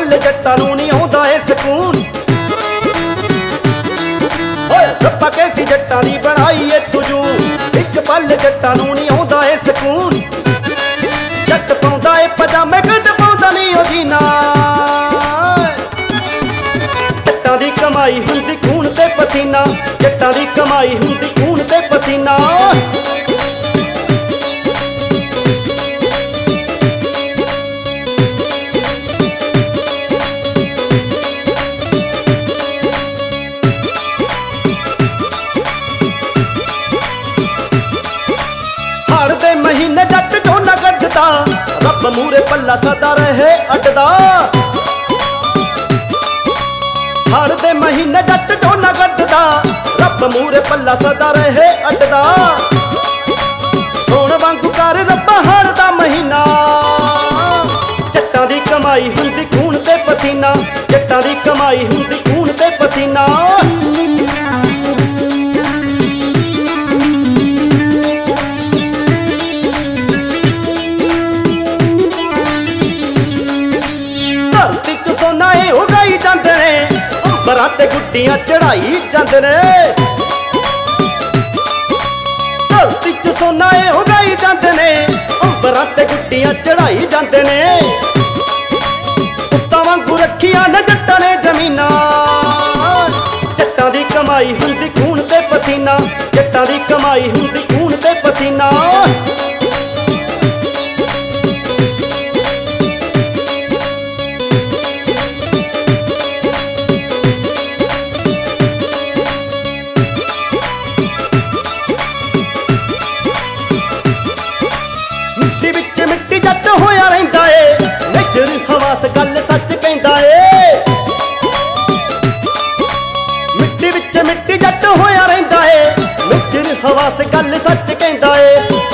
पल जट्टां नूं नहीं आउंदा ए सकून। ओए रब्बा कैसी जट्टां दी बनाई ए तुजू, एक पल जट्टां नूं नहीं आउंदा ए सकून। जट पाउंदा ए पजामे कद पाउंदा नहीं ओ जीना, जट्टां दी कमाई हुंदी खून ते पसीना, जट्टां दी कमाई हुंदी खून ते पसीना। हाड़ दे महीने जट झोना कढ़दा, रब मूरे पल्ला सदा रहे अटदा। हाड़ दे महीने जट झोना कढ़दा, रब मूरे पल्ला सदा रहे अटदा। सोण वांगू कर रब्बा हाड़ दा महीना, जट्टां दी कमाई हुंदी खून ते पसीना, जट्टां दी कमाई हुंदी खून ते पसीना। धरती च सोना ए उगाई जांदे ने, अंबरां ते गुड्डियां चढ़ाई जांदे ने। धरती च सोना ए उगाई जांदे ने, अंबरां ते गुड्डियां चढ़ाई जांदे ने। पुत्तां वांगू रखियां ने जट्टां ने जमीनां, जट्टां दी कमाई हुंदी खून ते पसीना, जट्टां दी कमाई हुंदी खून ते पसीना। मिट्टी विच मिट्टी जट होया रहिंदा ए, निजर हवास गल सच कहंदा ए। मिट्टी विच मिट्टी जट होया रहिंदा ए, निजर हवास गल सच कहंदा ए।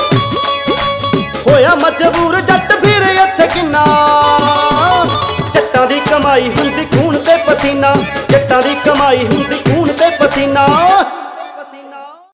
होया मजबूर जट फिर इत्थे किन्ना, जट्टां दी कमाई हुंदी खून ते पसीना, जट्टां दी कमाई हुंदी खून ते पसीना।